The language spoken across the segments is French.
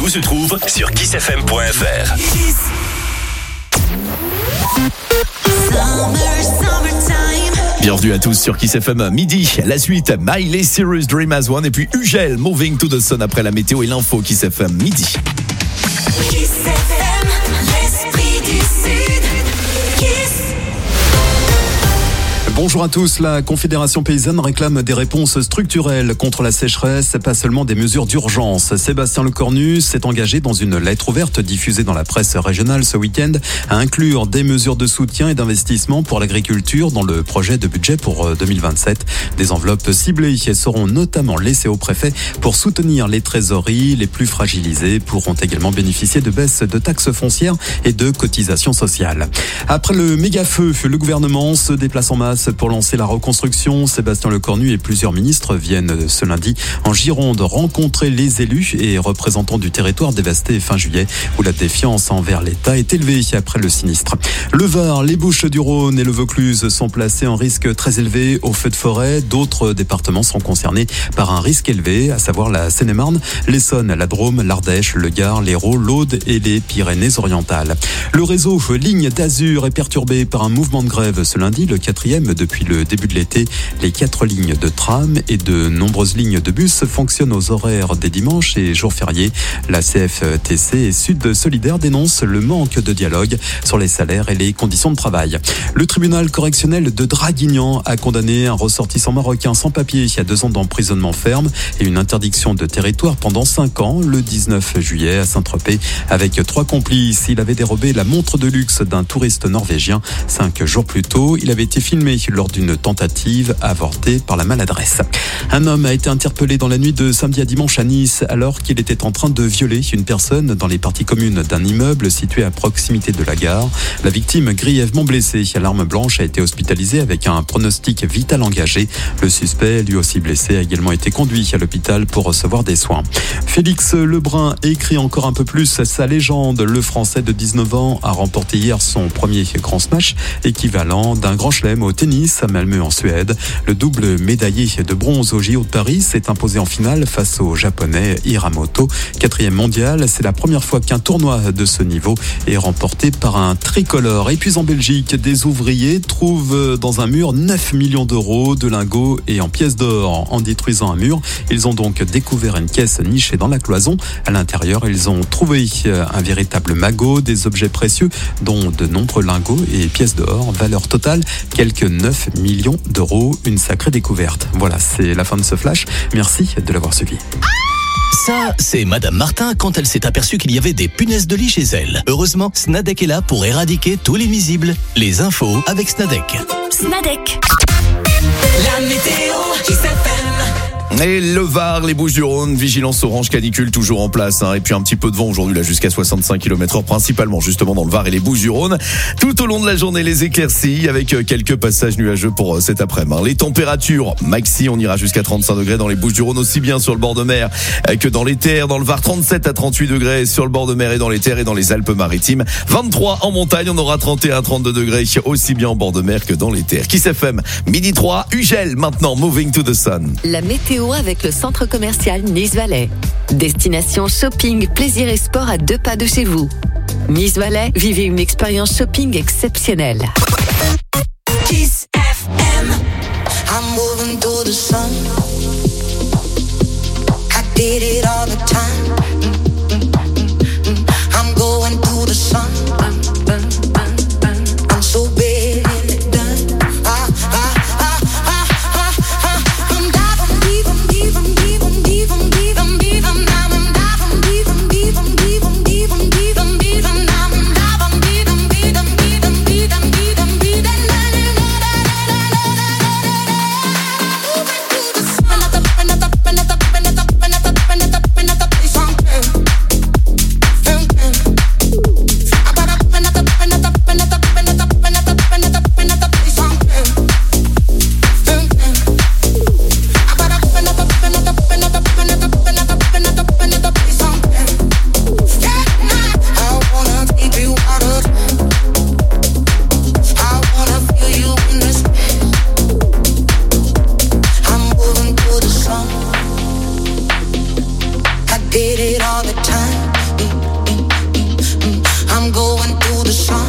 l'info se trouve sur kissfm.fr. Bienvenue à tous sur Kiss FM midi. La suite, Miley Cyrus, Dream As One, et puis Ugel, Moving to the Sun après la météo et l'info. Kiss FM midi. Kiss FM, l'esprit du Sud. Kiss. Bonjour à tous. La Confédération paysanne réclame des réponses structurelles contre la sécheresse, pas seulement des mesures d'urgence. Sébastien Lecornu s'est engagé dans une lettre ouverte diffusée dans la presse régionale ce week-end à inclure des mesures de soutien et d'investissement pour l'agriculture dans le projet de budget pour 2027. Des enveloppes ciblées seront notamment laissées aux préfets pour soutenir les trésoreries. Les plus fragilisés pourront également bénéficier de baisses de taxes foncières et de cotisations sociales. Après le méga-feu, le gouvernement se déplace en masse pour lancer la reconstruction. Sébastien Lecornu et plusieurs ministres viennent ce lundi en Gironde rencontrer les élus et représentants du territoire dévasté fin juillet, où la défiance envers l'État est élevée après le sinistre. Le Var, les Bouches-du-Rhône et le Vaucluse sont placés en risque très élevé au feu de forêt. D'autres départements sont concernés par un risque élevé, à savoir la Seine-et-Marne, l'Essonne, la Drôme, l'Ardèche, le Gard, l'Hérault, l'Aude et les Pyrénées-Orientales. Le réseau Ligne d'Azur est perturbé par un mouvement de grève ce lundi, le 4e depuis le début de l'été. Les 4 lignes de tram et de nombreuses lignes de bus fonctionnent aux horaires des dimanches et jours fériés. La CFTC et Sud Solidaire dénoncent le manque de dialogue sur les salaires et les conditions de travail. Le tribunal correctionnel de Draguignan a condamné un ressortissant marocain sans papier à 2 ans d'emprisonnement ferme et une interdiction de territoire pendant 5 ans le 19 juillet à Saint-Tropez avec 3 complices. Il avait dérobé la montre de luxe d'un touriste norvégien. 5 jours plus tôt, il avait été filmé lors d'une tentative avortée par la maladresse. Un homme a été interpellé dans la nuit de samedi à dimanche à Nice alors qu'il était en train de violer une personne dans les parties communes d'un immeuble situé à proximité de la gare. La victime, grièvement blessée à l'arme blanche, a été hospitalisée avec un pronostic vital engagé. Le suspect, lui aussi blessé, a également été conduit à l'hôpital pour recevoir des soins. Félix Lebrun écrit encore un peu plus sa légende. Le Français de 19 ans a remporté hier son premier grand smash, équivalent d'un grand chelem au tennis à Malmö en Suède. Le double médaillé de bronze au JO de Paris s'est imposé en finale face au japonais Hiramoto. 4e mondial, c'est la première fois qu'un tournoi de ce niveau est remporté par un tricolore. Et puis en Belgique, des ouvriers trouvent dans un mur 9 millions d'euros de lingots et en pièces d'or. En détruisant un mur, ils ont donc découvert une caisse nichée dans la cloison. À l'intérieur, ils ont trouvé un véritable magot, des objets précieux dont de nombreux lingots et pièces d'or. Valeur totale, quelques 9 millions d'euros. Une sacrée découverte. Voilà, c'est la fin de ce flash. Merci de l'avoir suivi. Ça, c'est Madame Martin quand elle s'est aperçue qu'il y avait des punaises de lit chez elle. Heureusement, Snadec est là pour éradiquer tous les nuisibles. Les infos avec Snadec. Snadec. La météo Kiss FM. Et le Var, les Bouches-du-Rhône, vigilance orange canicule toujours en place, Et puis un petit peu de vent aujourd'hui, là, jusqu'à 65 km/h, principalement justement dans le Var et les Bouches-du-Rhône. Tout au long de la journée, les éclaircies avec quelques passages nuageux pour cet après-midi. Les températures maxi, on ira jusqu'à 35 degrés dans les Bouches-du-Rhône, aussi bien sur le bord de mer que dans les terres. Dans le Var, 37 à 38 degrés sur le bord de mer et dans les terres et dans les Alpes-Maritimes. 23 en montagne, on aura 31 à 32 degrés aussi bien en bord de mer que dans les terres. Kiss FM, midi 3, Ugel, maintenant Moving to the Sun. La météo avec le centre commercial Nice Valley. Destination shopping, plaisir et sport à 2 pas de chez vous. Nice Valley, vivez une expérience shopping exceptionnelle. Kiss FM. I'm moving to the sun. I did it all the time. I'm going to the sun. I'm so big and it done. I'm diving deep, I'm deep, I'm deep, I'm deep, I'm deep, I'm deep, I'm now I'm diving deep, I'm deep, I'm deep, I'm deep, I'm deep, I'm deep, I'm now I'm diving deep, I'm deep, I'm deep, I'm deep, I'm deep, I'm deep, and did it all the time. going through the sun.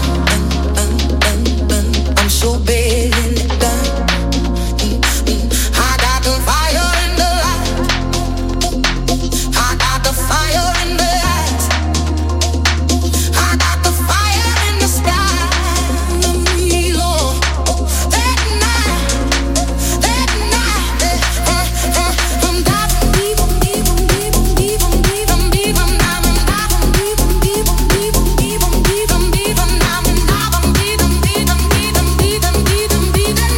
I'm so big in the done. I got the fire in the light. I got the fire in the eyes. I got the fire in the sky. Lord, that night, from diving deep, deep, deep, deep, deep, deep, I'm diving deep, deep, deep, deep, deep, deep, I'm diving deep, deep, deep, deep, deep, deep, deep.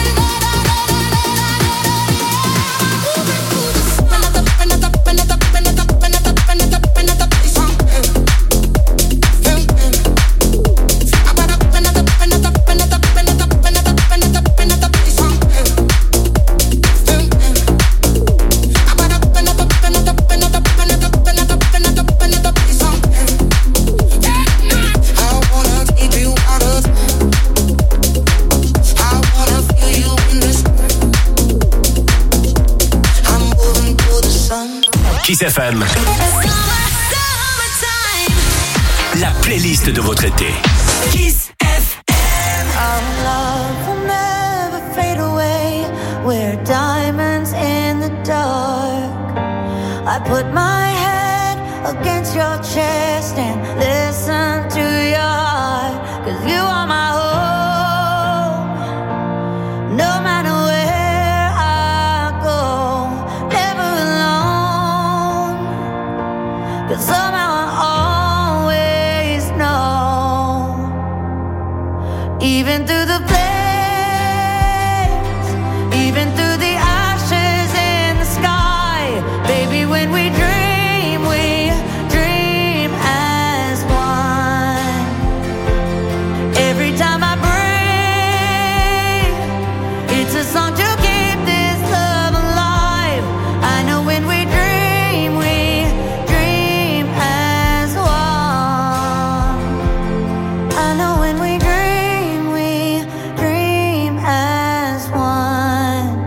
Kiss FM. La playlist de votre été. Kiss FM. Our love will never fade away. We're diamonds in the dark. I put my head against your chest and listen to your heart. 'Cause you are my home. No matter where I go, never alone. 'Cause somehow I always know. Even through the flames, even through the ashes in the sky, baby, when we dream as one. Every time I breathe, it's a song to keep this love alive. I know when we dream as one. I know when we dream as one.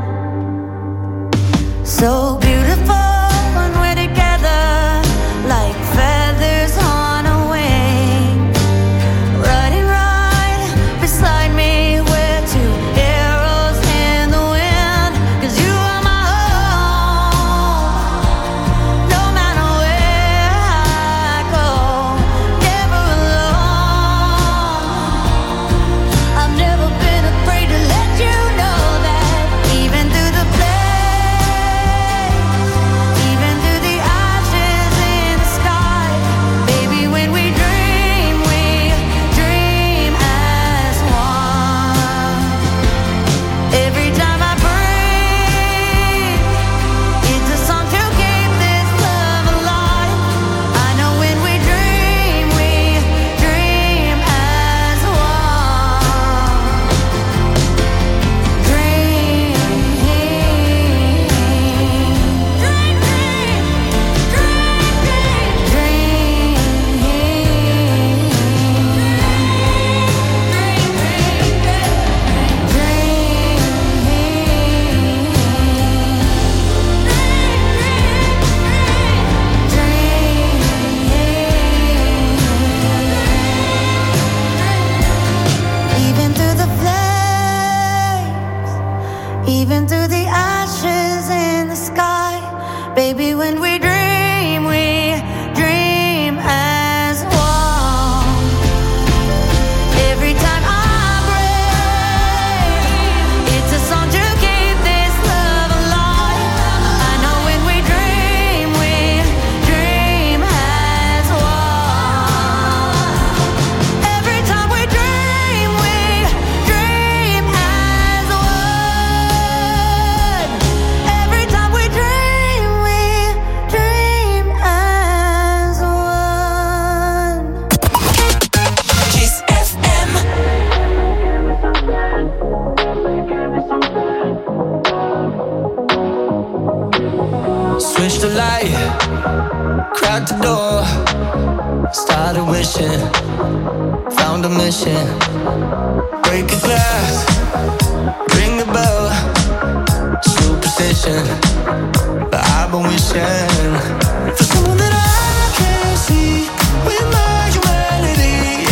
So beautiful when we're together, like feathers on a wing. Riding right beside me, we're two arrows in the wind. 'Cause you are my home. No matter where I go, never alone. I've never been afraid to let you know that. Even through the flames, even through the ashes in the sky, baby, when we dream as one. Every time I breathe, it's a song to keep this love alive. I know when we dream as one. Even through the flames, even through the ashes in the sky, baby, when we dream as one. Every time I breathe, it's a song to keep this love alive. I know when we dream as one. Every time we dream as one. Every time we dream as one. Kiss FM. Switched the light, cracked the door, started wishing, found a mission. Break a glass, ring the bell, superstition. But I've been wishing for someone that I can see with my humanity.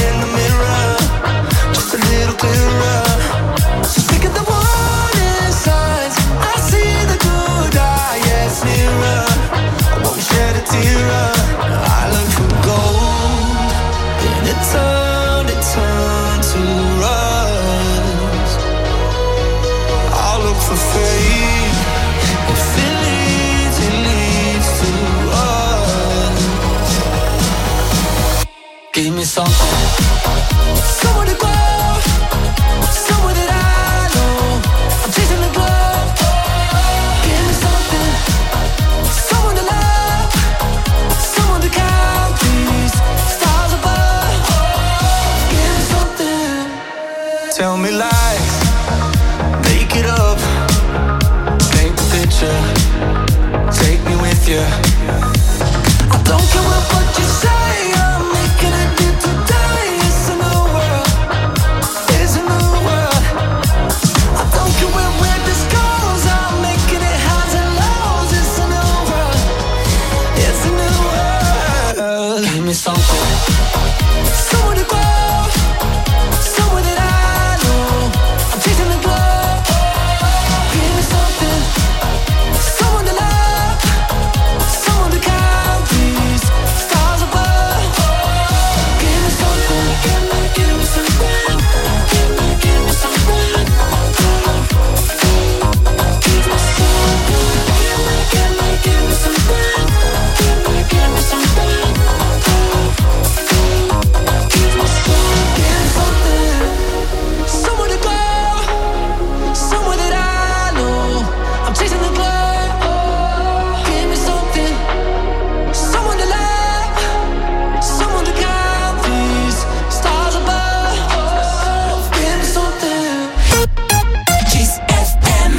Give me something. Somewhere to go, somewhere that I know. I'm chasing the glow. Give me something. Someone to love, someone to count these stars above. Give me something. Tell me lies, make it up. Paint the picture, take me with you. I don't care what you say, I'm making it new today. It's a new world, it's a new world. I don't care where this goes, I'm making it highs and lows. It's a new world, it's a new world. Give me something, somewhere to go, somewhere that I know. I'm chasing the glow. Give me something, someone to love, someone to count these stars above. Give me something, give me something, give me something. Give me something, give me something, give me something. Somewhere to go, somewhere that I know. I'm chasing the glow. Give me something, someone to love, someone to count these stars above. Give me something. Kiss FM.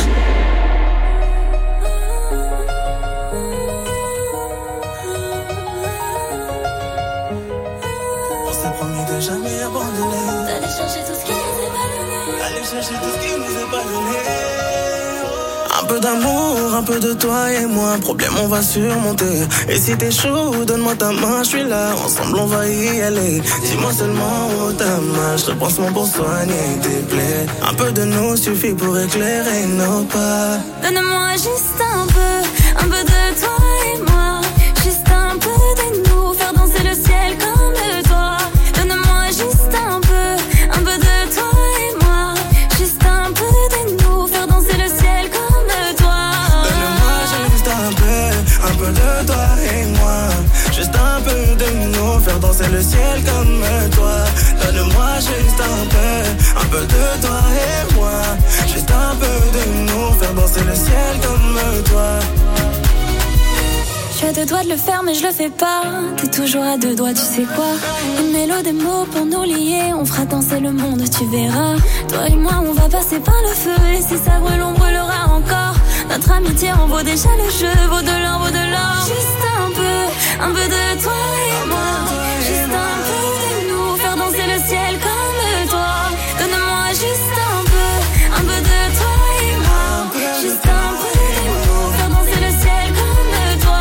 On s'est promis de jamais abandonner. D'aller chercher tout ce qui nous est pas donné. Aller chercher tout ce qui nous est pas donné. Un peu d'amour, un peu de toi et moi. Problème, on va surmonter. Et si t'es chaud, donne-moi ta main, je suis là. Ensemble, on va y aller. Dis-moi seulement où t'as mal. Je repense mon pour soigner tes plaies. Un peu de nous suffit pour éclairer nos pas. Donne-moi juste un peu de toi et moi. Juste un peu de nous, faire danser le ciel comme toi. Donne-moi juste un peu de toi et moi. Juste un peu de nous, faire danser le ciel comme toi. Donne-moi juste un peu de toi et moi. Juste un peu de nous, faire danser le ciel comme toi. Donne-moi juste un peu de toi et moi. Juste un peu de nous, faire danser le ciel comme toi. Je suis à deux doigts de le faire mais je le fais pas. T'es toujours à deux doigts, tu sais quoi. Une mélodie, des mots pour nous lier. On fera danser le monde, tu verras. Toi et moi on va passer par le feu. Et si ça brûle on brûlera encore. Notre amitié en vaut déjà le jeu. Vaut de l'or, vaut de l'or. Juste un peu de toi et moi. Juste un peu de nous, faire danser le ciel comme toi. Donne-moi juste un peu de toi et moi. Juste un peu de nous, faire danser le ciel comme toi.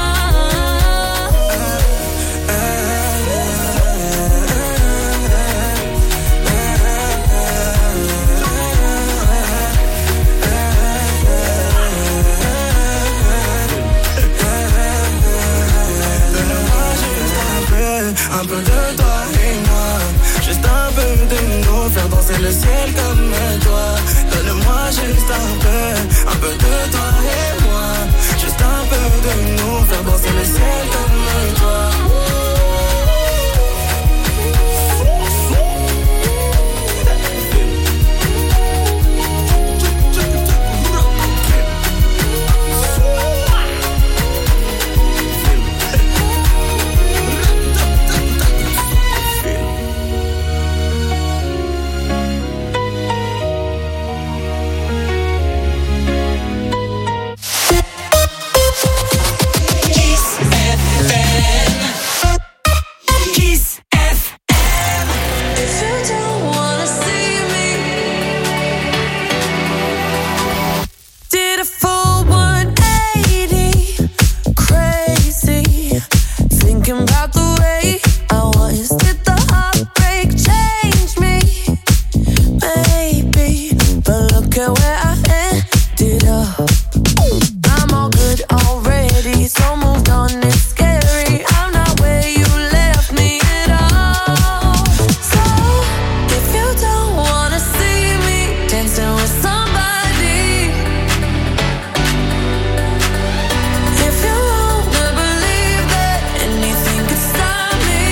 Un peu de toi et moi. Juste un peu de nous, faire danser le ciel comme toi. Donne-moi juste un peu de toi et moi. Juste un peu de nous, faire danser le ciel comme toi. If you wanna believe that anything could stop me,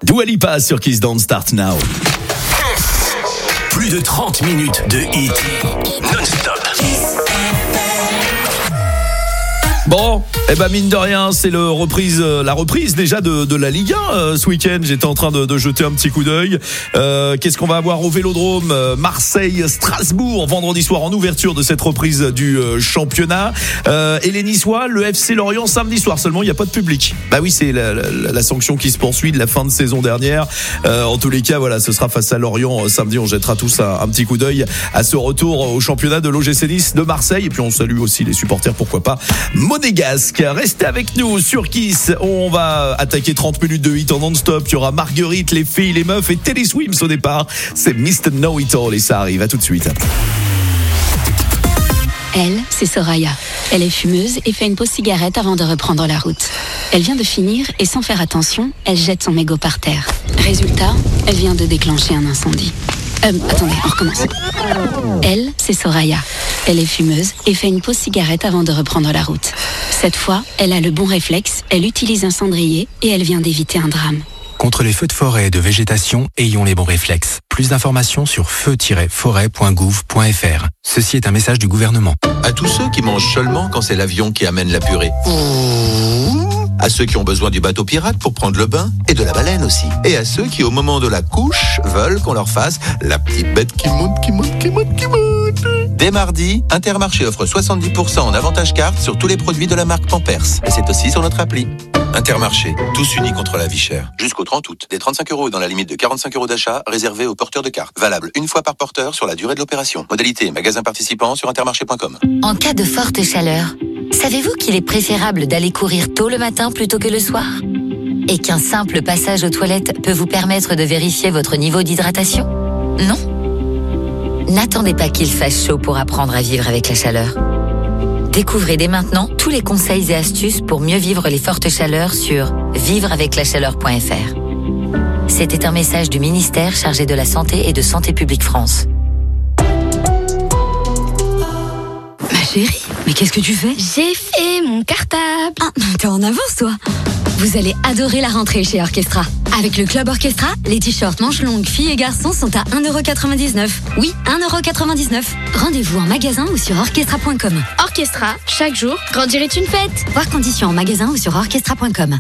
Dua Lipa sur Kiss Don't Start Now. Plus de 30 minutes de hit non-stop. Bon, mine de rien, c'est la reprise déjà de la Ligue 1 ce week-end. J'étais en train de jeter un petit coup d'œil. Qu'est-ce qu'on va avoir au Vélodrome? Marseille-Strasbourg vendredi soir en ouverture de cette reprise du championnat. Et les Niçois, le FC Lorient samedi soir seulement, il n'y a pas de public. Bah oui, c'est la sanction qui se poursuit de la fin de saison dernière. En tous les cas, voilà, ce sera face à Lorient samedi. On jettera tous un petit coup d'œil à ce retour au championnat de l'OGC Nice de Marseille. Et puis on salue aussi les supporters, pourquoi pas, monégasque. Restez avec nous sur Kiss. On va attaquer 30 minutes de hit en non-stop. Il y aura Marguerite, les filles, les meufs et Teddy Swims au départ. C'est Mr. Know It All et ça arrive. À tout de suite. Elle, c'est Soraya. Elle est fumeuse et fait une pause cigarette avant de reprendre la route. Elle vient de finir et sans faire attention, elle jette son mégot par terre. Résultat, elle vient de déclencher un incendie. Attendez, on recommence. Elle, c'est Soraya. Elle est fumeuse et fait une pause cigarette avant de reprendre la route. Cette fois, elle a le bon réflexe, elle utilise un cendrier et elle vient d'éviter un drame. Contre les feux de forêt et de végétation, ayons les bons réflexes. Plus d'informations sur feu-forêt.gouv.fr. Ceci est un message du gouvernement. À tous ceux qui mangent seulement quand c'est l'avion qui amène la purée. À ceux qui ont besoin du bateau pirate pour prendre le bain et de la baleine aussi. Et à ceux qui, au moment de la couche, veulent qu'on leur fasse la petite bête qui monte. Dès mardi, Intermarché offre 70% en avantage carte sur tous les produits de la marque Pampers. Et c'est aussi sur notre appli. Intermarché, tous unis contre la vie chère. Jusqu'au 30 août, des 35 € dans la limite de 45 € d'achat réservés aux porteurs de cartes. Valable une fois par porteur sur la durée de l'opération. Modalité magasin participant sur intermarché.com. En cas de forte chaleur, savez-vous qu'il est préférable d'aller courir tôt le matin plutôt que le soir ? Et qu'un simple passage aux toilettes peut vous permettre de vérifier votre niveau d'hydratation ? Non ? N'attendez pas qu'il fasse chaud pour apprendre à vivre avec la chaleur. Découvrez dès maintenant tous les conseils et astuces pour mieux vivre les fortes chaleurs sur vivreaveclachaleur.fr. C'était un message du ministère chargé de la Santé et de Santé publique France. Ma chérie, mais qu'est-ce que tu fais ? J'ai fait mon cartable. Ah, t'es en avance toi. Vous allez adorer la rentrée chez Orchestra. Avec le Club Orchestra, les t-shirts manches longues filles et garçons sont à 1,99€. Oui, 1,99€. Rendez-vous en magasin ou sur orchestra.com. Orchestra, chaque jour, grandir est une fête. Voir conditions en magasin ou sur orchestra.com.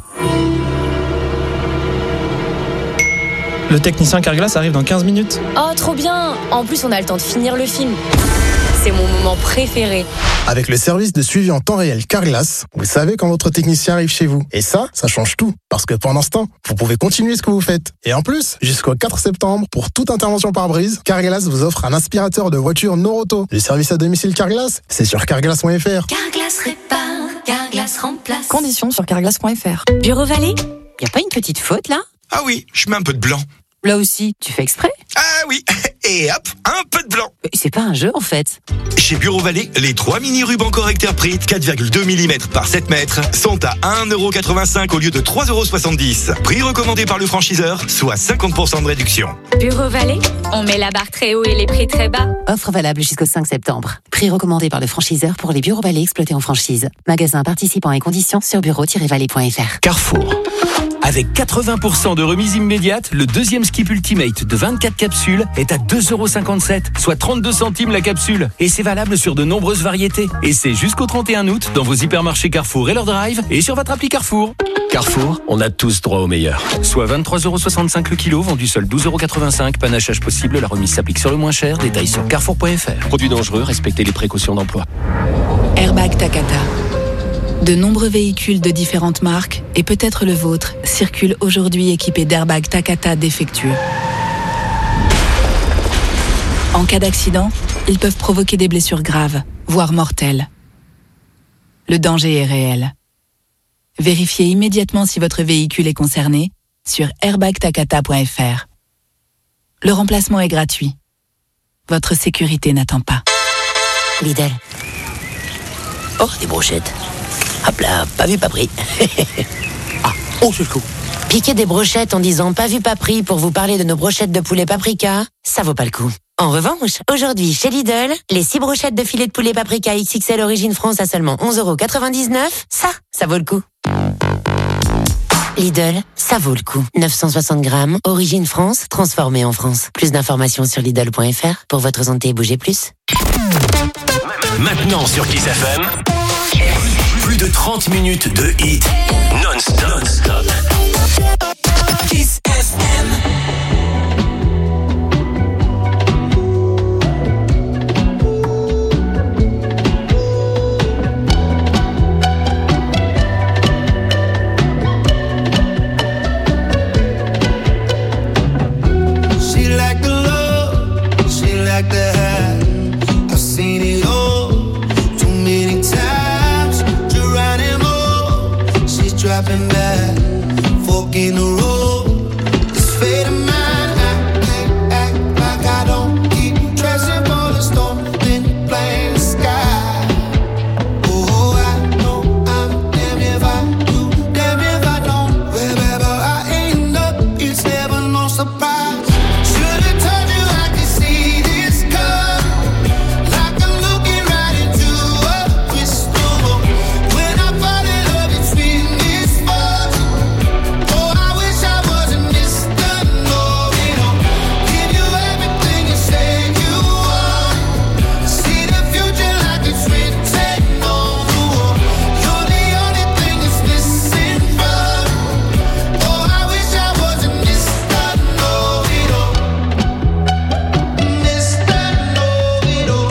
Le technicien Carglass arrive dans 15 minutes. Oh, trop bien! En plus, on a le temps de finir le film. C'est mon moment préféré. Avec le service de suivi en temps réel Carglass, vous savez quand votre technicien arrive chez vous. Et ça change tout. Parce que pendant ce temps, vous pouvez continuer ce que vous faites. Et en plus, jusqu'au 4 septembre, pour toute intervention par brise, Carglass vous offre un aspirateur de voiture Noroto. Le service à domicile Carglass, c'est sur carglass.fr. Carglass répare, Carglass remplace. Conditions sur carglass.fr. Bureau Vallée, y a pas une petite faute là ? Ah oui, je mets un peu de blanc. Là aussi, tu fais exprès ? Ah oui, et hop, un peu de blanc. C'est pas un jeu en fait. Chez Bureau Vallée, les 3 mini rubans correcteurs Prit 4,2 mm par 7 mètres sont à 1,85€ au lieu de 3,70€. Prix recommandé par le franchiseur, soit 50% de réduction. Bureau Vallée, on met la barre très haut et les prix très bas. Offre valable jusqu'au 5 septembre. Prix recommandé par le franchiseur pour les Bureaux Vallée exploités en franchise. Magasin participant et conditions sur bureau-vallée.fr. Carrefour. Avec 80% de remise immédiate, le deuxième Skip Ultimate de 24 capsules est à 2,57€, soit 32 centimes la capsule. Et c'est valable sur de nombreuses variétés. Et c'est jusqu'au 31 août dans vos hypermarchés Carrefour et leur drive et sur votre appli Carrefour. Carrefour, on a tous droit au meilleur. Soit 23,65€ le kilo, vendu seul 12,85€. Panachage possible, la remise s'applique sur le moins cher. Détails sur carrefour.fr. Produits dangereux, respectez les précautions d'emploi. Airbag Takata. De nombreux véhicules de différentes marques, et peut-être le vôtre, circulent aujourd'hui équipés d'airbags Takata défectueux. En cas d'accident, ils peuvent provoquer des blessures graves, voire mortelles. Le danger est réel. Vérifiez immédiatement si votre véhicule est concerné sur airbagtakata.fr. Le remplacement est gratuit. Votre sécurité n'attend pas. Lidl. Oh, des brochettes. Hop là, pas vu, pas pris. Ah, oh, c'est le coup. Piquer des brochettes en disant pas vu, pas pris pour vous parler de nos brochettes de poulet paprika, ça vaut pas le coup. En revanche, aujourd'hui, chez Lidl, les 6 brochettes de filet de poulet paprika XXL Origine France à seulement 11,99€, ça vaut le coup. Lidl, ça vaut le coup. 960 grammes, origine France, transformée en France. Plus d'informations sur Lidl.fr. Pour votre santé, bougez plus. Maintenant sur Kiss FM, plus de 30 minutes de hits non-stop. Kiss FM. She like the love, she like the high. I've seen it all too many times. Geronimo, she's dropping back, fork in the road. This fate of mine, I can't act like I don't keep dressing for the storm, then playing the sky. Oh, I know I'm damn if I do, damn if I don't. Wherever I end up, it's never no surprise. Should've told you I could see this coming, like I'm looking right into a crystal ball. When I fall in love, it's sweet misfortune. Oh, I wish I wasn't Mr. Know-it-all. Give you everything you say you want. See the future like it's written on the wall. You're the only thing that's missing from me. Oh, I wish I wasn't Mr. Know-it-all. Mr. Know-it-all.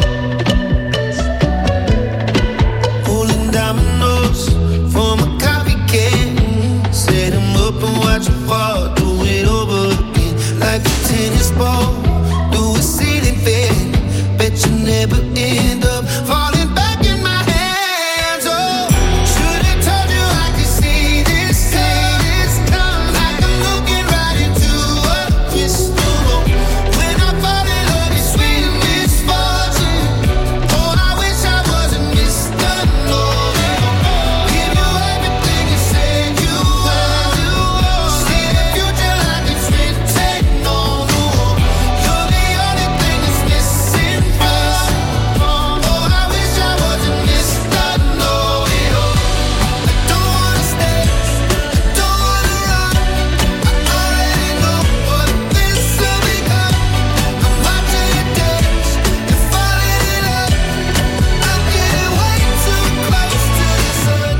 Pulling dominoes from a coffee can. Set 'em up and watch 'em fall. Do it over again like a tennis ball. Do a ceiling fan. Bet you never end up falling back in my hands. Oh, should've told you I could see this coming, like I'm looking right into a crystal ball. When I fall in love, it's sweet misfortune. Oh, I wish I wasn't Mr. Know-it-all. Give you everything you said you want. See the future like it's written on the wall. You're the only thing that's missing from me. Oh, I wish I wasn't Mr. Know-it-all. I don't wanna stay, I don't wanna run. I already know what this will become. I'm watching you dance and falling in love. I'm getting way too close to the sun.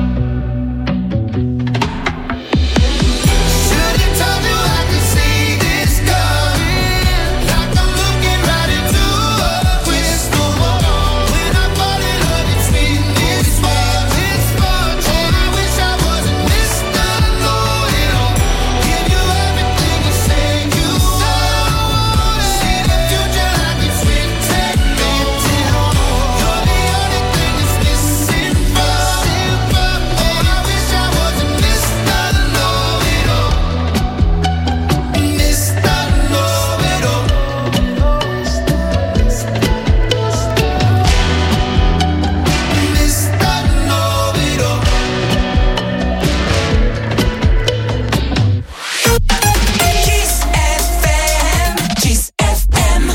Should've told you I could see this coming, like I'm looking right into a crystal ball. When I fall in love, it's sweet misfortune. Oh, I wish I wasn't Mr. Know-it-all. Give you everything you say you want. See the future like it's written on the wall. You're the only thing that's missing from me. Oh, I wish I wasn't Mr. Know-it-all. Mr. Know-it-all. Mr. Know-it-all. Kiss FM. Kiss FM.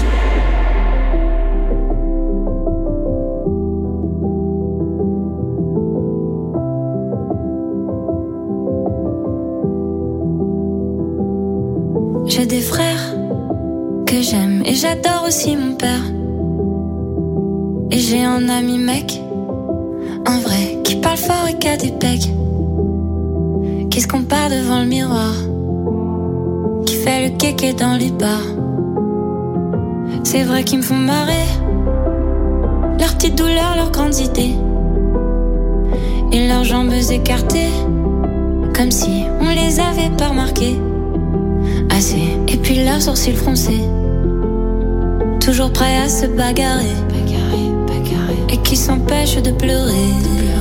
J'ai des frères que j'aime et j'adore aussi mon père. Et j'ai un ami mec, un vrai, qui parle fort et qui a des pecs, qui se compare devant le miroir, qui fait le kéké dans les bars. C'est vrai qu'ils me font marrer, leurs petites douleurs, leurs grandes idées, et leurs jambes écartées, comme si on les avait pas remarquées. Assez, et puis leurs sourcils froncés, toujours prêts à se bagarrer, et qui s'empêchent de pleurer.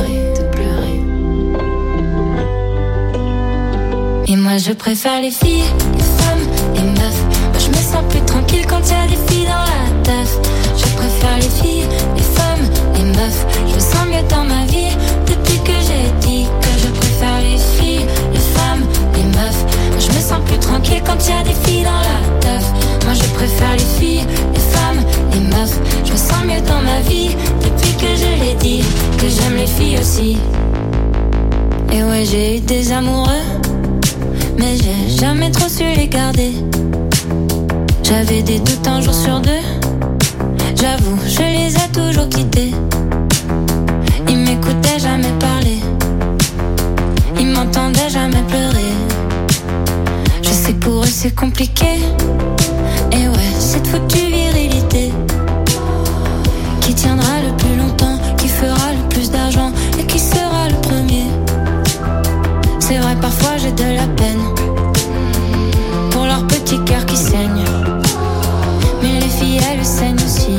Et moi je préfère les filles, les femmes, les meufs. Moi je me sens plus tranquille quand y a des filles dans la teuf. Je préfère les filles, les femmes, les meufs. Je me sens mieux dans ma vie depuis que j'ai dit que je préfère les filles, les femmes, les meufs. Moi je me sens plus tranquille quand y a des filles dans la teuf. Moi je préfère les filles, les femmes, les meufs. Je me sens mieux dans ma vie depuis que je l'ai dit que j'aime les filles aussi. Et ouais, j'ai eu des amoureux mais j'ai jamais trop su les garder. J'avais des doutes un jour sur deux, j'avoue, je les ai toujours quittés. Ils m'écoutaient jamais parler, ils m'entendaient jamais pleurer. Je sais que pour eux c'est compliqué, et ouais, cette foutue virilité qui tiendra le plus longtemps, qui fera le plus d'argent et qui sera le premier. C'est vrai, parfois j'ai de la peine pour leur petit cœur qui saigne, mais les filles elles saignent aussi.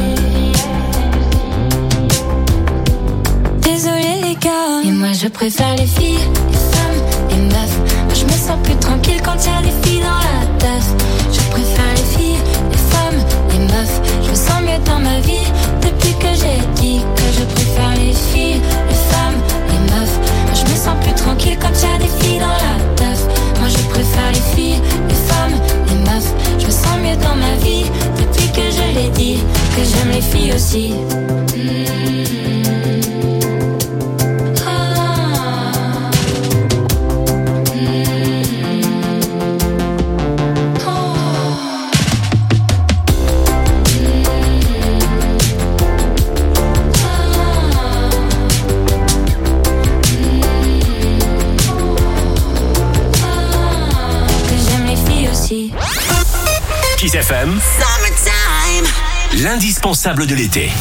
Désolée les gars, et moi je préfère les filles, les femmes, les meufs. Moi je me sens plus tranquille quand y'a des filles dans la taf. Je préfère les filles, les femmes, les meufs. Je me sens mieux dans ma vie depuis que j'ai dit que je préfère les filles, les femmes, les meufs. Moi je me sens plus tranquille quand y'a des filles dans la taf. Moi je préfère les filles, les femmes, les meufs. Je me sens mieux dans ma vie depuis que je l'ai dit, que j'aime les filles aussi. Kiss FM, l'indispensable de l'été.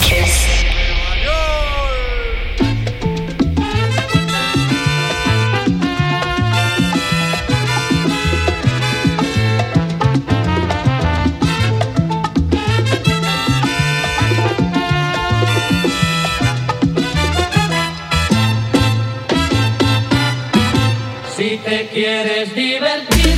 Si te quieres divertir,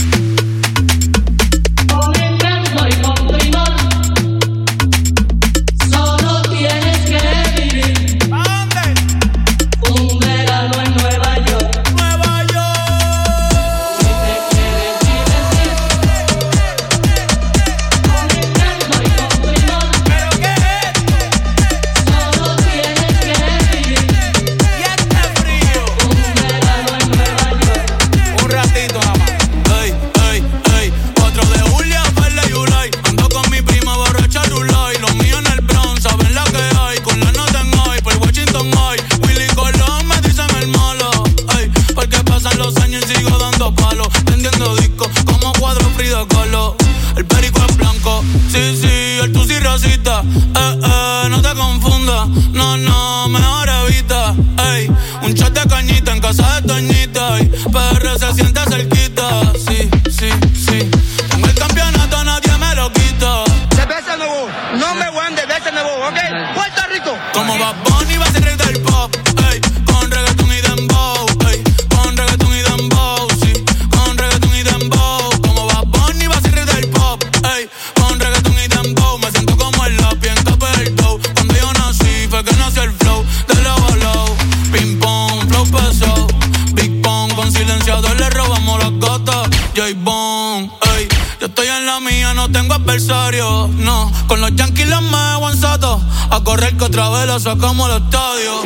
no te confundas, no, mejor evita, ey, un shot de cañita en casa de Toñita, y PR se siente cerquita, sí, tengo el campeonato, nadie me lo quita. De veces nuevo, no me voy de veces nuevo, ¿ok? Puerto Rico. Como Bad Bunny va a ser rey del pop, ey, con reggaetón y dembow, ey, con reggaetón y dembow, sí, con reggaetón y dembow. Como Bad Bunny va a ser rey del pop, ey, con reggaetón y dembow. Me siento como el lápiz en capa del dough. Cuando yo nací fue que nació el flow de low a low. Ping pong, flow pesado, Big Pong, con silenciador le robamos las gotas. J-Bone, ey, yo estoy en la mía, no tengo adversario, no. Con los Yankees los me en Soto, a correr que otra vez la sacamos al estadio.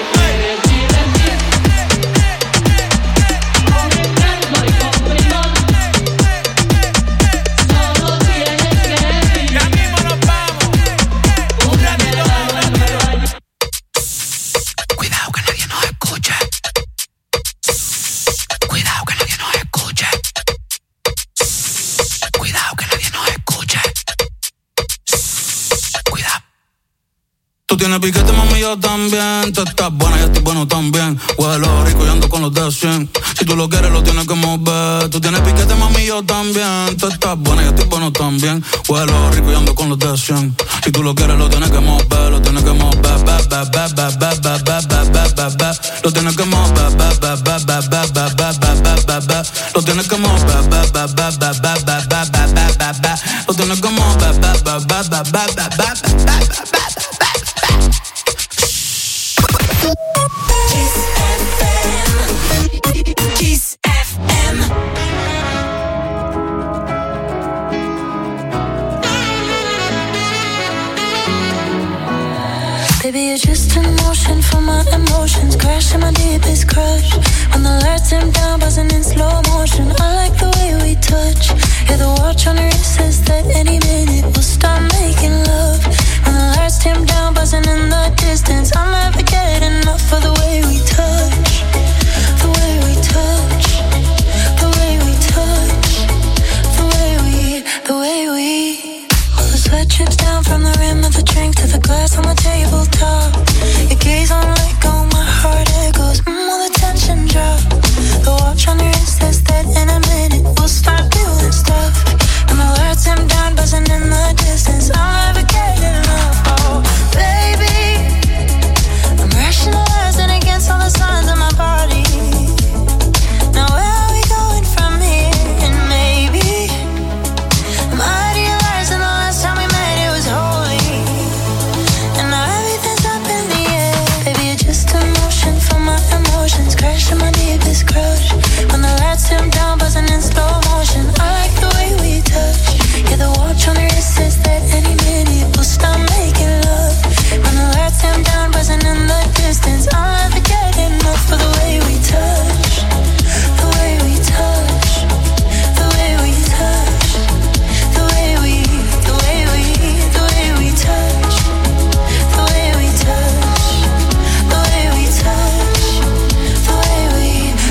Tú tienes piquete, mami, yo también. Tú estás buena, yo estoy bueno también. Huelo rico y ando con los de 100. Si tú lo quieres, lo tienes que mover. Tú tienes piquete, mami, yo también. Tú estás buena, yo estoy bueno también. Huelo rico y ando con los de 100. Si tú lo quieres, lo tienes que mover. Lo tienes que mover. Lo tienes que mover. Lo tienes que mover. Lo tienes que mover. Kiss FM. Baby, you're just emotion. motion for my emotions, crashing my deepest crush. When the lights dim down, buzzing in slow motion. I like the way we touch. Yeah, the watch on your wrist says that any minute we'll start making love. When the lights dim down, buzzing in the distance, I'll never get enough of the way we touch. The way we touch. The way we touch. The way we. All the sweat drips down from the rim of the drink to the glass on the tabletop. Your gaze on let go, my heart echoes. All the tension drop. The watch on your wrist says that in a minute we'll start doing stuff. And the lights dim down, buzzing in the distance. I'll never get enough. Oh, baby, I'm rationalizing against all the signs of my body. Now where are we going from here? And maybe I'm idealizing the last time we met, it was holy. And now everything's up in the air. Baby, you're just emotion for my emotions, crashing my deepest crush. When the lights dim down, buzzing in slow motion. I like the way we touch. Yeah, the watch on the wrist says that any minute we'll start making love. When the lights dim down, buzzing in the distance, I'll never get enough of the way we touch. The way we touch. The way we touch. The way we touch. The way we touch. The way we touch. The way we.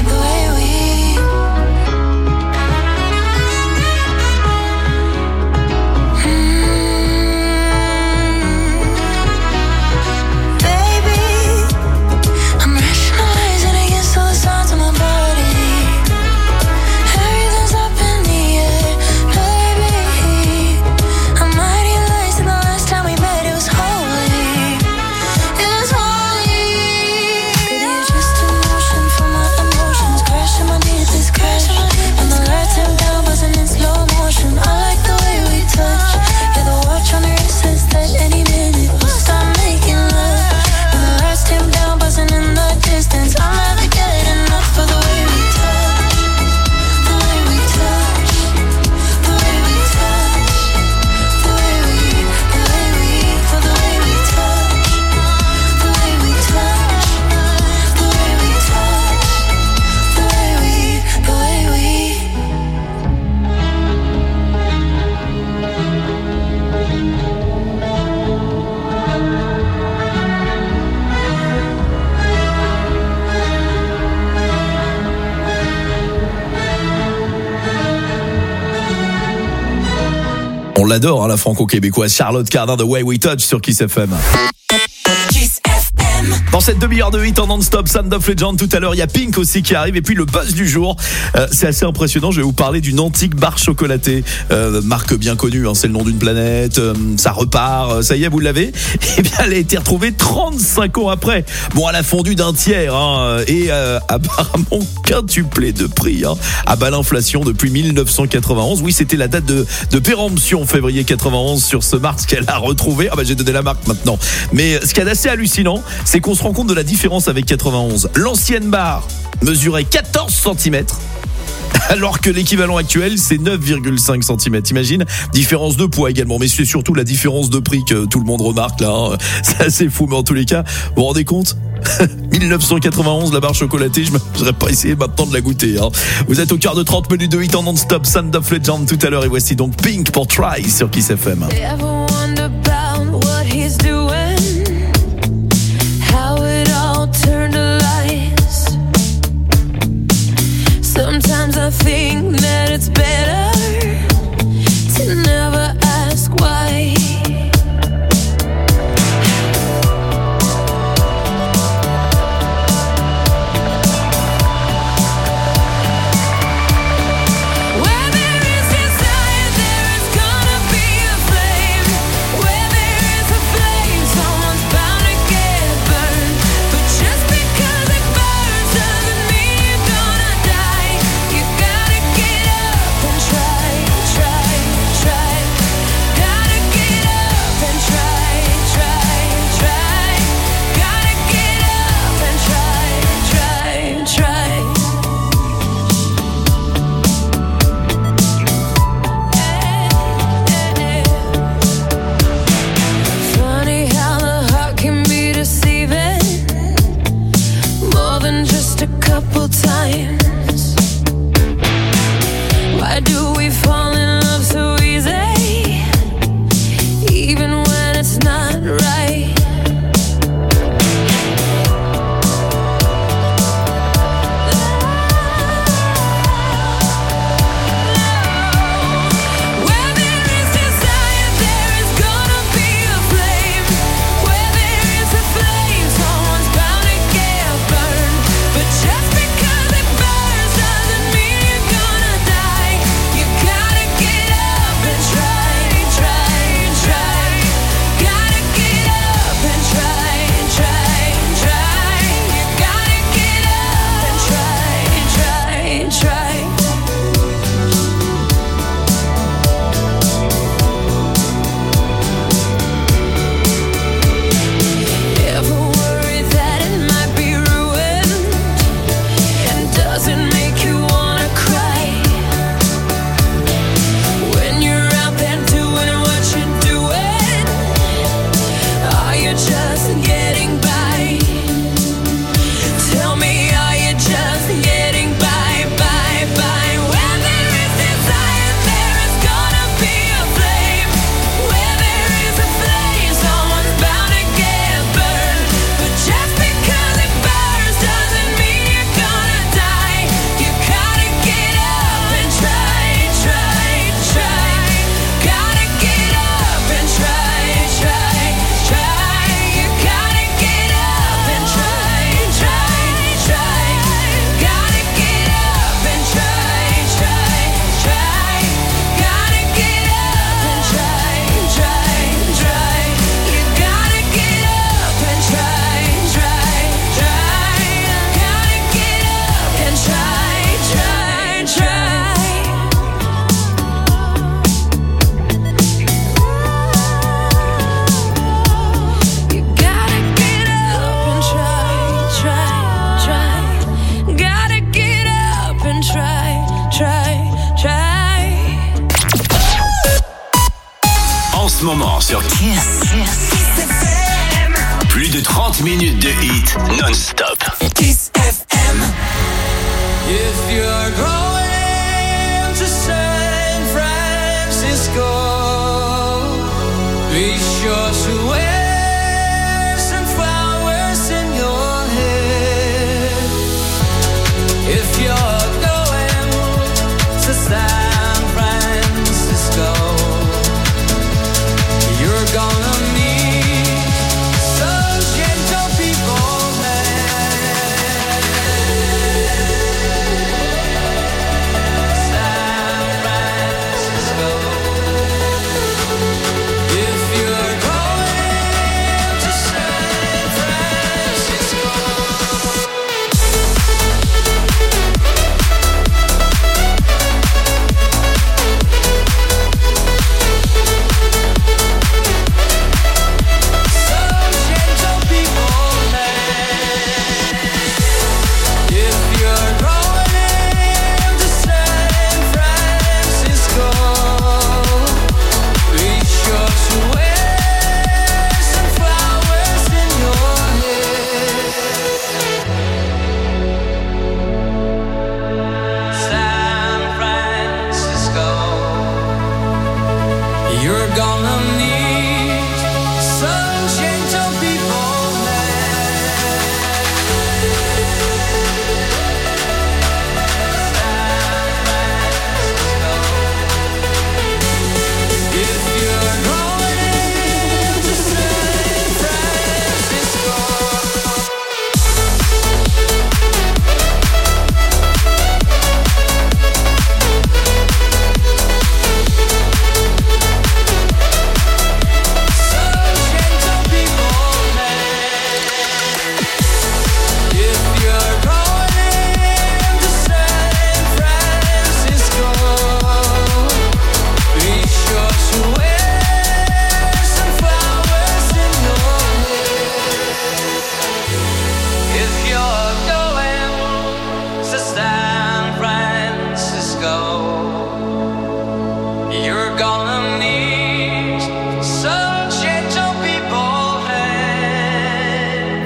Baby, I'm rationalizing against all the signs of my body. Everything's up in the air. Baby, I'm idealizing the last time we met, it was holy. It was holy. Baby, you're just emotion for my emotions, crashing my deepest crash. When the lights dim down, buzzing in slow motion. I like the way we touch. Yeah, the watch on the wrist says that any minute we'll start making love. When the lights dim down, buzzing in the distance, I'll never get enough of the way we touch. The way we touch. The way we touch. The way we touch. The way we touch. The way we touch. The way we. On l'adore, hein, la franco-québécoise Charlotte Cardin de Way We Touch sur Kiss FM. Dans cette demi-heure de hit en non-stop, Sound of Legend, tout à l'heure, il y a Pink aussi qui arrive. Et puis le buzz du jour, c'est assez impressionnant. Je vais vous parler d'une antique barre chocolatée, marque bien connue, hein, c'est le nom d'une planète. Ça repart, ça y est, vous l'avez. Et bien, elle a été retrouvée 35 ans après. Bon, elle a fondu d'un tiers, hein, et apparemment quintuplé de prix, hein, à bas l'inflation depuis 1991. Oui, c'était la date de péremption, février 91, sur ce Mars qu'elle a retrouvé. Ah bah, j'ai donné la marque maintenant. Mais ce qu'il y a d'assez hallucinant, c'est qu'on se rend compte de la différence avec 91. L'ancienne barre mesurait 14 cm, alors que l'équivalent actuel, c'est 9,5 cm. T'imagines ? Différence de poids également, mais c'est surtout la différence de prix que tout le monde remarque là, hein. C'est assez fou, mais en tous les cas, vous vous rendez compte ? 1991, la barre chocolatée, je n'aurais pas essayé maintenant de la goûter, hein. Vous êtes au cœur de 30 minutes de hit en non-stop, Sound of Legend tout à l'heure, et voici donc Pink pour Try sur Kiss FM. Turn to lies. Sometimes I think that it's better to never ask why. Where there is desire, there is gonna be a flame. Where there is a flame, someone's bound to get burned. But just because it burns doesn't mean you're gonna die. You gotta get up and try. ce moment sur Kiss. Plus de 30 minutes de hits non-stop. Kiss FM. If you're going to San Francisco, be sure to wear some flowers in your hair. If you're going to San Francisco, you're gonna meet some gentle people there. San Francisco. If you're going to San Francisco. Some gentle people there. If you're going to San Francisco, be sure to wear some flowers in your hair. San Francisco, you're gonna meet some gentle people there. If you're going to San Francisco. Some gentle people there. If you're going to San Francisco, be sure to wear some flowers in your hair. If you're going to San Francisco, you're gonna meet some gentle people there.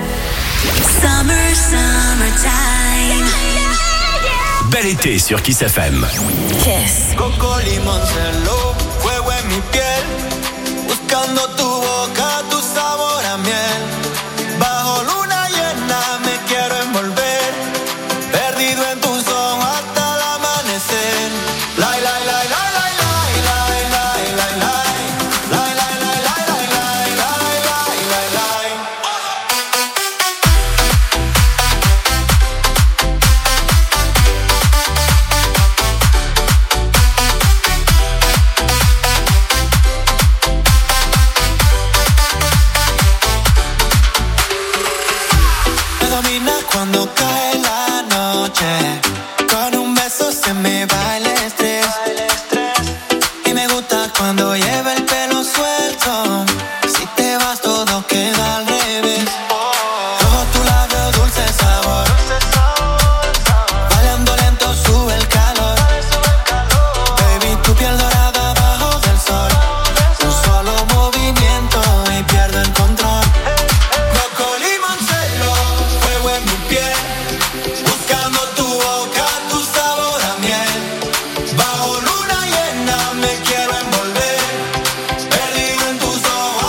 Summertime. Bel été sur Kiss FM. Kiss. Coco limoncelo, fuego en mi piel, buscando tu boca, tu sabor a miel. Bajo luna llena me quiero envolver, perdido en tus ojos hasta el amanecer. Lai, lai, lai, lai, lai, lai, lai, lai, lai, lai. Lai, lai, lai, lai, lai, lai, lai, lai, lai, lai. Me domina cuando cae la noche, con un beso se me va el estrés. Y me gusta cuando lleva el pelo suelto, si te vas todo queda al revés. Rojo tu labio, dulce sabor, bailando lento sube el calor. Baby, tu piel dorada bajo del sol, un solo movimiento y pierdo el control. Coco limoncelo, fuego en mi piel, buscando tu boca, tu sabor a miel. Bajo luna llena me quiero envolver, perdido en tus ojos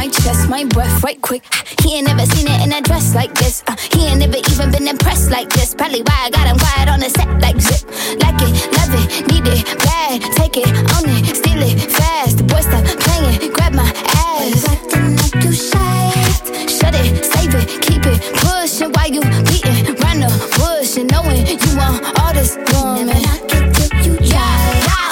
my chest, my breath right quick. He ain't never seen it in a dress like this. He ain't never even been impressed like this. Probably why I got him quiet on the set like zip. Like it, love it, need it, bad. Take it, own it, steal it, fast. The boy stop playing, grab my ass. Acting like you shy. Shut it, save it, keep it, pushing while you beating. Run the bush and knowing you want all this woman. Never knock it till you try.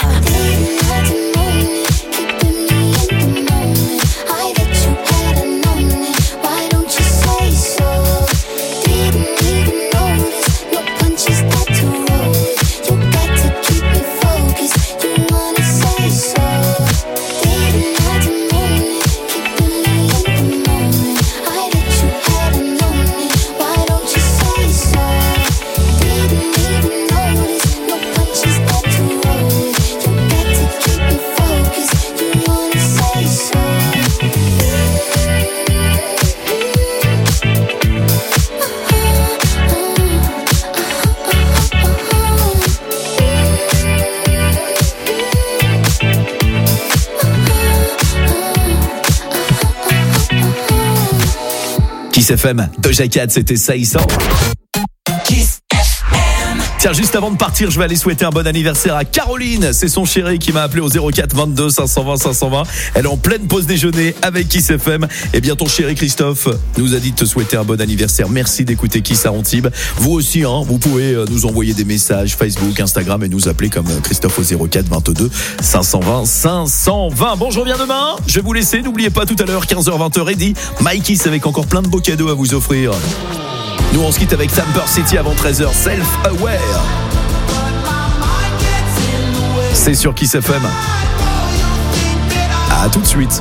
Kiss FM, Doja Cat, c'était Saïsan. Kiss FM. Tiens, juste avant de partir, je vais aller souhaiter un bon anniversaire à Caroline. C'est son chéri qui m'a appelé au 04 22 520 520. Elle est en pleine pause déjeuner avec Kiss FM. Et bien ton chéri Christophe nous a dit de te souhaiter un bon anniversaire. Merci d'écouter Kiss à Antibes. Vous aussi, vous pouvez nous envoyer des messages Facebook, Instagram et nous appeler comme Christophe au 04 22 520 520. Bon, je reviens demain. Je vais vous laisser. N'oubliez pas tout à l'heure 15h 20h ready. Mikey's avec encore plein de beaux cadeaux à vous offrir. Nous on se quitte avec Tamper City avant 13h. Self-Aware. C'est sur Kiss FM. À tout de suite.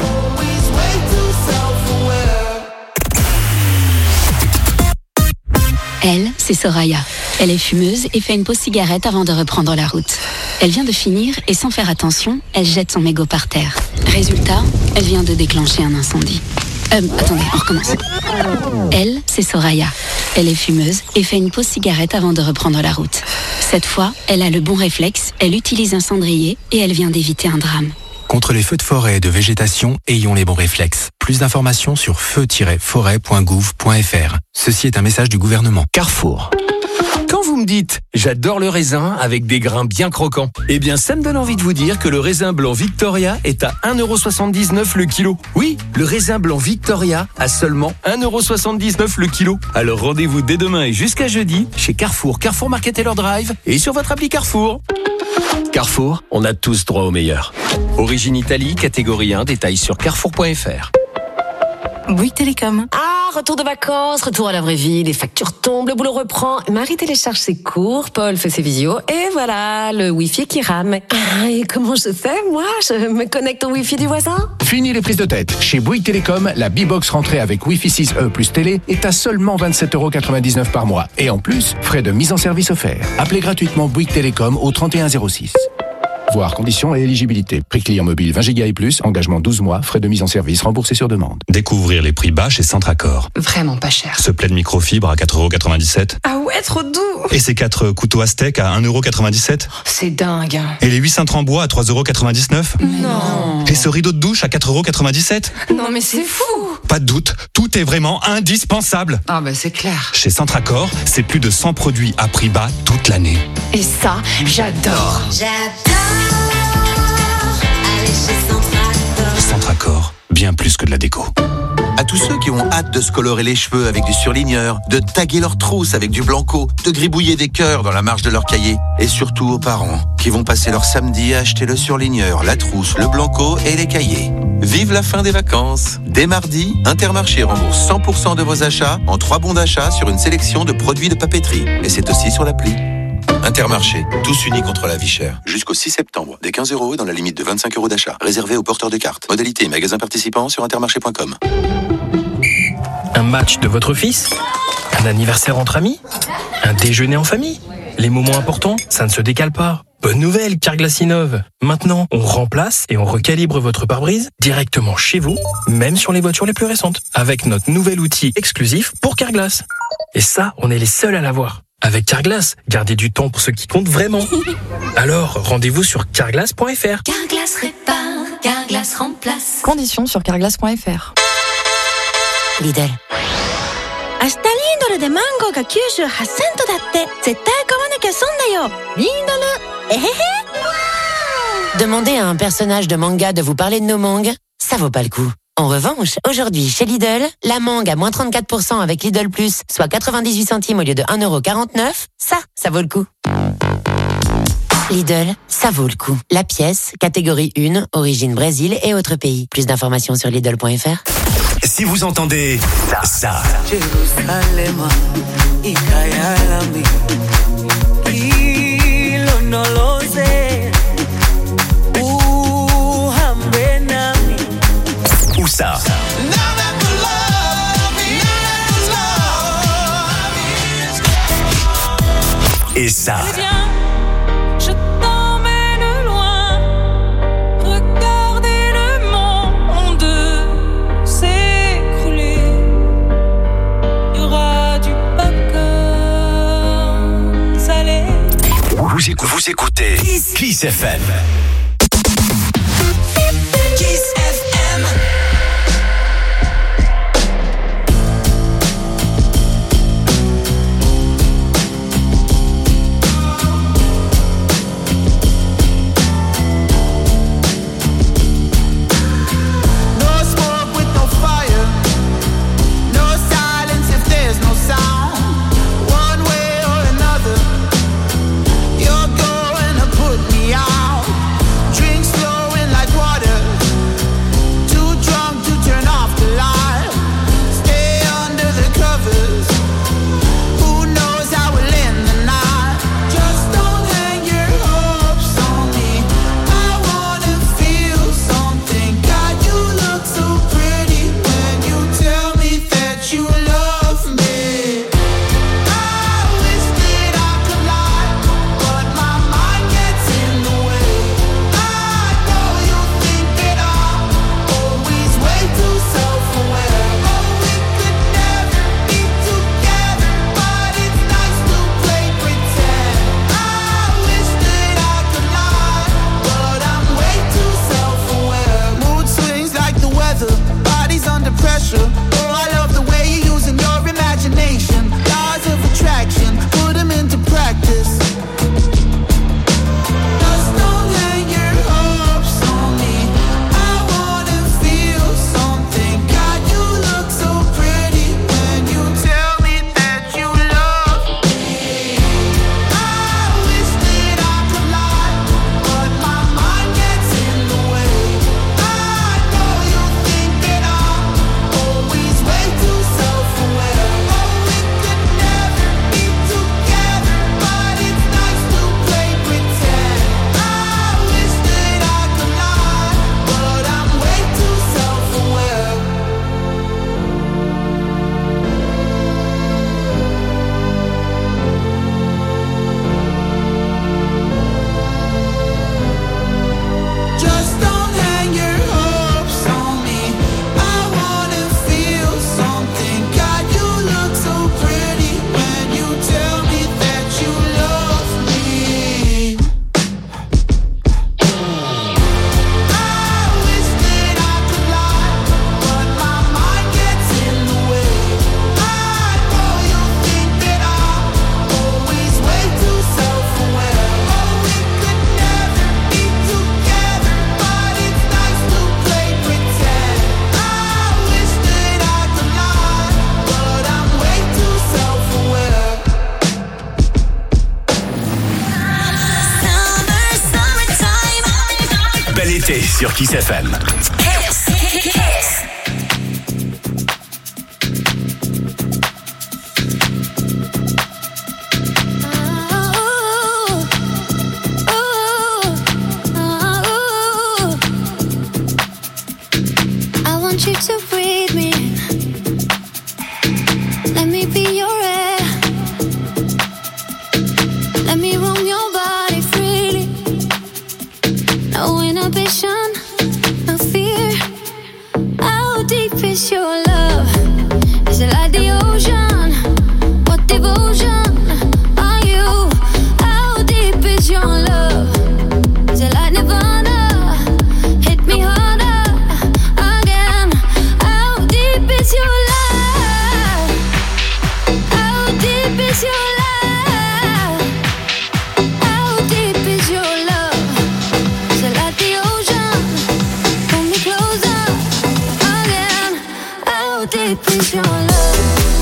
Elle, c'est Soraya. Elle est fumeuse et fait une pause cigarette avant de reprendre la route. Elle vient de finir et sans faire attention, elle jette son mégot par terre. Résultat, elle vient de déclencher un incendie. Attendez, on recommence. Elle, c'est Soraya. Elle est fumeuse et fait une pause cigarette avant de reprendre la route. Cette fois, elle a le bon réflexe, elle utilise un cendrier et elle vient d'éviter un drame. Contre les feux de forêt et de végétation, ayons les bons réflexes. Plus d'informations sur feu-forêt.gouv.fr. Ceci est un message du gouvernement. Carrefour. Quand vous me dites « j'adore le raisin avec des grains bien croquants », eh bien ça me donne envie de vous dire que le raisin blanc Victoria est à 1,79€ le kilo. Oui, le raisin blanc Victoria à seulement 1,79€ le kilo. Alors rendez-vous dès demain et jusqu'à jeudi chez Carrefour, Carrefour Market Taylor Drive et sur votre appli Carrefour. Carrefour, on a tous droit au meilleur. Origine Italie, catégorie 1, détails sur carrefour.fr. Bouygues Télécom. Ah, retour de vacances, retour à la vraie vie, les factures tombent, le boulot reprend. Marie télécharge ses cours, Paul fait ses visios, et voilà, le Wi-Fi qui rame. Ah, et comment je fais, moi? Je me connecte au Wi-Fi du voisin? Fini les prises de tête. Chez Bouygues Télécom, la B-Box rentrée avec Wi-Fi 6E plus télé est à seulement 27,99€ par mois. Et en plus, frais de mise en service offerts. Appelez gratuitement Bouygues Télécom au 3106. Voir conditions et éligibilité. Prix client mobile 20 Go et plus, engagement 12 mois, frais de mise en service remboursés sur demande. Découvrir les prix bas chez Centracor. Vraiment pas cher. Ce plaid microfibre à 4,97€. Ah ouais, trop doux. Et ces 4 couteaux Aztec à 1,97€. C'est dingue. Et les 8 cintres en bois à 3,99€. Non. Et ce rideau de douche à 4,97€. Non mais c'est fou. Pas de doute, tout est vraiment indispensable. Ah bah c'est clair. Chez Centracor, c'est plus de 100 produits à prix bas toute l'année. Et ça, j'adore. Centracor, bien plus que de la déco. À tous ceux qui ont hâte de se colorer les cheveux avec du surligneur, de taguer leurs trousses avec du blanco, de gribouiller des cœurs dans la marge de leur cahier. Et surtout aux parents qui vont passer leur samedi à acheter le surligneur, la trousse, le blanco et les cahiers. Vive la fin des vacances. Dès mardi, Intermarché rembourse 100% de vos achats en 3 bons d'achat sur une sélection de produits de papeterie. Et c'est aussi sur l'appli. Intermarché, tous unis contre la vie chère. Jusqu'au 6 septembre, des 15€ dans la limite de 25€ d'achat. Réservé aux porteurs de cartes. Modalité magasin participant sur intermarché.com. Un match de votre fils? Un anniversaire entre amis? Un déjeuner en famille? Les moments importants, ça ne se décale pas. Bonne nouvelle, Carglass innove. Maintenant, on remplace et on recalibre votre pare-brise directement chez vous, même sur les voitures les plus récentes, avec notre nouvel outil exclusif pour Carglass. Et ça, on est les seuls à l'avoir. Avec Carglass, gardez du temps pour ce qui compte vraiment. Alors, rendez-vous sur carglass.fr. Carglass répare, Carglass remplace. Conditions sur carglass.fr. Lidl. 明日リンドルでマンゴーが98セントだって。絶対買わなきゃ損だよ。リンドル、えへへ。 Demandez à un personnage de manga de vous parler de nos mangues, ça vaut pas le coup. En revanche, aujourd'hui, chez Lidl, la mangue à moins 34% avec Lidl Plus, soit 98 centimes au lieu de 1,49€, ça vaut le coup. Lidl, ça vaut le coup. La pièce, catégorie 1, origine Brésil et autres pays. Plus d'informations sur Lidl.fr. Si vous entendez ça. Ou ça. Et ça. Je t'emmène loin. Regardez le monde s'écrouler. Il y aura du popcorn salé. Vous écoutez Kiss FM. Kiss FM. Sur Kiss FM. I want you to breathe me. Let me be your air. Let me roam your body freely. No inhibition, no fear. How deep is your love? Is it like the ocean? What devotion are you? How deep is your love? Is it like Nirvana? Hit me harder again. deep is your love?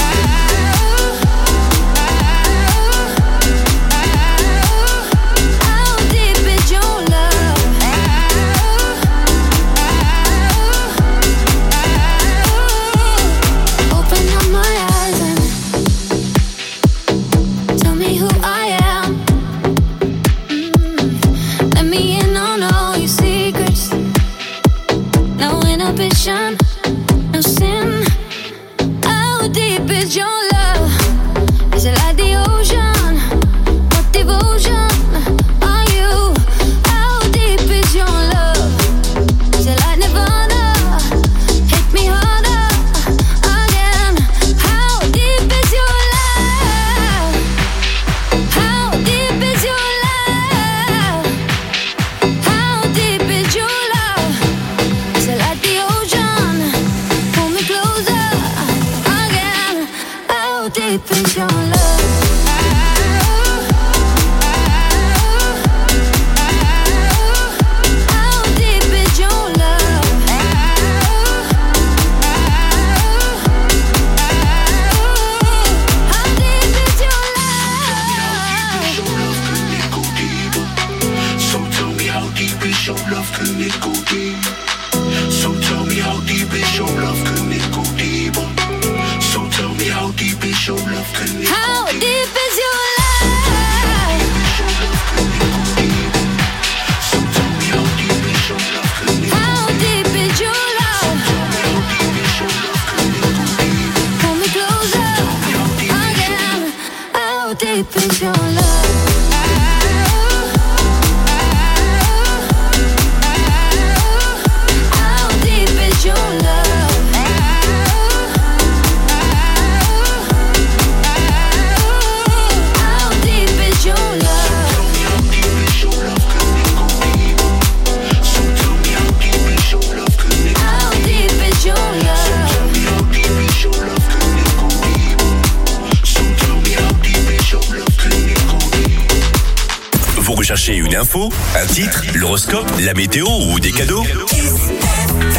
No sin. How deep is your love? Is it like the ocean? What devotion are you? How deep is your love? Is it like Nirvana? Hit me harder again. How deep is your love? How deep is your love? How deep is your love? Is it like the ocean? Pull me closer again. How deep is your love? How deep is your love? How deep is your love? So tell me how deep is your love, can it go deep? So tell me how deep is your love, can it go deeper? So tell me how deep is your love, can it go How deeper? deep is your love? How deep is your love? Pull me closer again. How deep is your love? How deep is your love? How deep is your love? How deep is your Vous recherchez une info, un titre, l'horoscope, la météo ou des cadeaux?